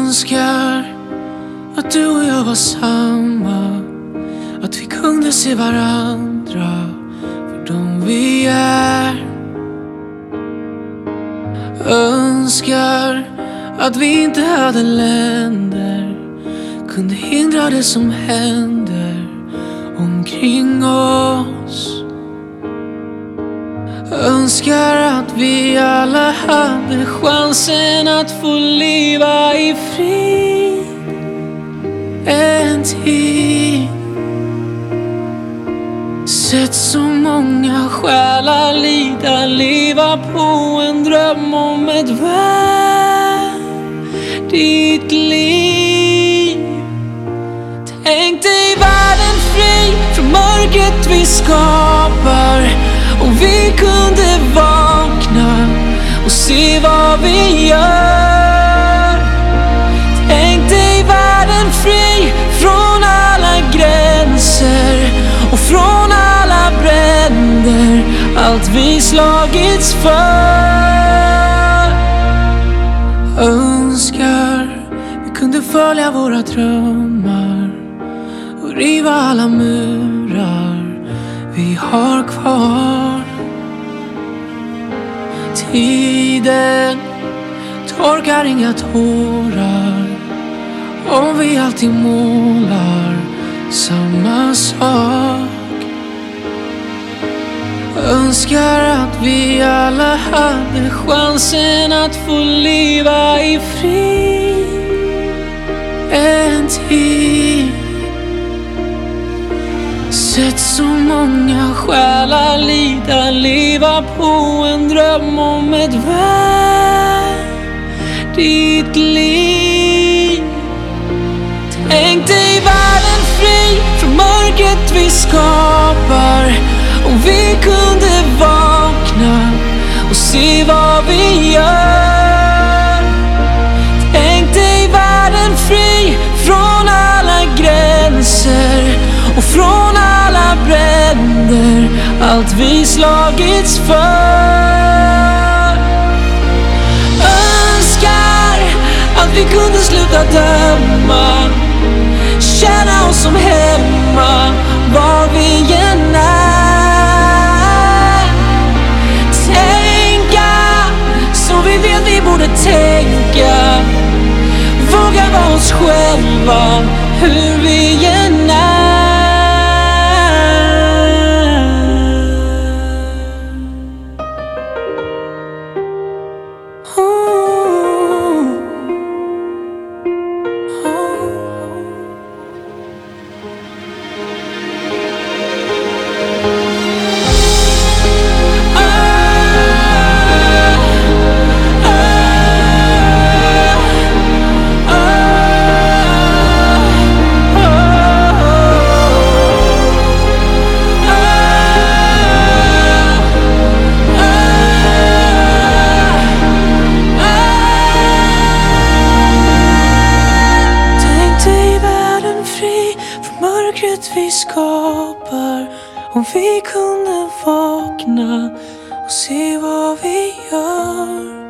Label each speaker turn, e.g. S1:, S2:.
S1: Önskar att du och jag var samma, att vi kunde se varandra för de vi är. Önskar att vi inte hade länder, kunde hindra det som händer omkring oss. Önskar att vi alla hade chansen att få leva i frid en tid. Sett så många själar lida, leva på en dröm om ett värdigt liv. Tänk dig världen fri från mörkret vi skapar, och vi kunde vakna och se vad vi gör. Tänk dig världen fri från alla gränser och från alla bränder, allt vi slagits för. Önskar vi kunde följa våra drömmar och riva alla murar vi har kvar. Tiden torkar inga tårar om vi alltid målar samma sak. Önskar att vi alla hade chansen att få leva i frid en tid. Sett så många själar lida, leva på en dröm om ett värdigt liv. Tänk dig världen fri från mörkret vi skapar, och vi kunde vakna och se vad vi gör. Tänk dig världen fri från alla gränser och från alla bränder, allt vi slagits för. Önskar att vi kunde sluta döma, känna oss som hemma var vi än är. Tänka så vi vet vi borde tänka, våga vara oss själva hur vi än är. Mörkret vi skapar, om vi kunde vakna och se vad vi gör.